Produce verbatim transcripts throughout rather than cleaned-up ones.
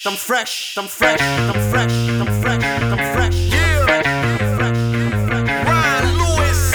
I'm fresh, I'm fresh, I'm fresh, I'm fresh, I'm fresh. Yeah, Ryan Lewis.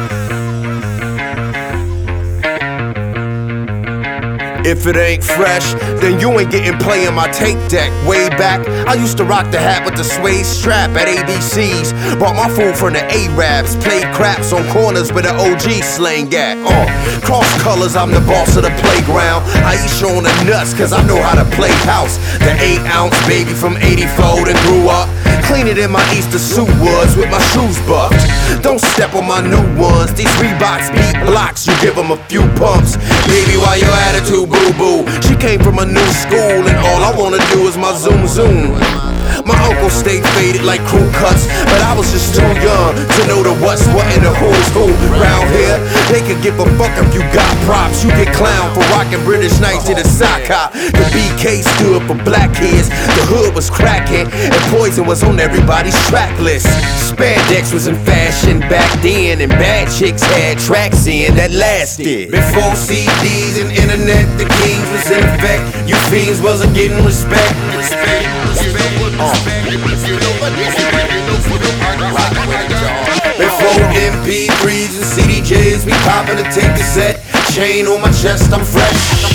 If it ain't fresh, then you ain't getting play in my tape deck. Way back, I used to rock the hat with the suede strap at A B C's. Brought my food from the Arabs, played craps on corners with the O G slang at. Uh, cross colors, I'm the boss of the playground. I eat you on the nuts, cause I know how to play house. The eight ounce baby from eighty-four that grew up. Clean it in my Easter suit woods with my shoes buffed. Don't step on my new ones. These Reeboks beat blocks, you give them a few pumps. Baby, why your attitude boo-boo? She came from a new school and all I wanna do is my zoom zoom. My uncle stayed faded like crew cuts, but I was just too young to know the what's what and the who's who. Round here, they could give a fuck if you got props. You get clowned for rocking British Knights to the sock hop. The B K stood for black kids, the hood was cracking, and poison was on everybody's track list. Spandex was in fashion back then, and bad chicks had tracks in that lasted. Before C Ds and internet, the kings was in effect. You fiends wasn't getting respect. Respect, respect. Before M P threes and C D Js, we poppin' to take the set. Chain on my chest, I'm fresh.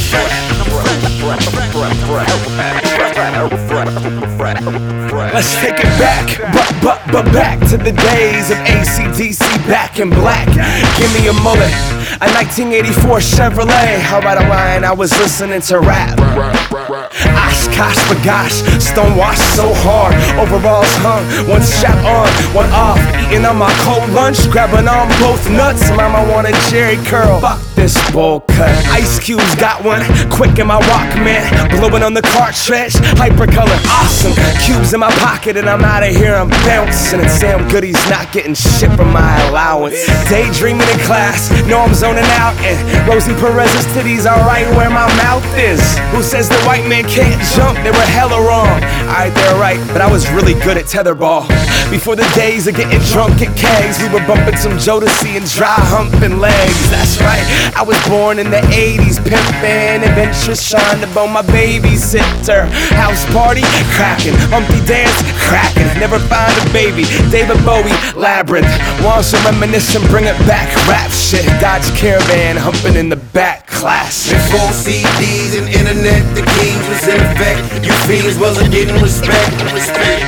Let's take it back, but, but, but back to the days of A C D C back in black. Give me a mullet, a nineteen eighty-four Chevrolet. Alright, alright, I was listening to rap. Oshkosh bagosh, stonewashed so hard. Overalls hung, one strap on, one off. Eating on my cold lunch, grabbing on both nuts. Mama want a Jerry curl, fuck this bowl cut. Ice Cube's got one, quick in my Walkman, blowing on the cartridge, hypercolor, awesome. Cubes in my pocket and I'm out of here, I'm bouncing. And Sam Goody's not getting shit from my allowance. Daydreaming in class, know I'm zoning out. And Rosie Perez's titties are right where my mouth is. Who says the white man can't jump? They were hella wrong. Alright, they're right, but I was really good at tetherball. Before the days of getting drunk at kegs, we were bumping some Jodeci and dry humping legs. That's right, I was born in the eighties, pimpin' adventurous, trying to bone my babysitter. House party, crackin', Humpty dance, crackin'. Never find a baby, David Bowie, Labyrinth. Want some reminiscing, bring it back, rap shit. Dodge Caravan, humping in the back, class. Before C Ds and internet, the kings was in effect. You fiends wasn't getting respect. Respect,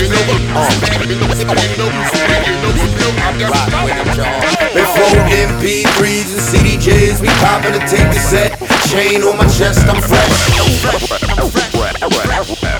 Before M P threes and C D Js, we poppin' to take the set. Chain on my chest, I'm fresh.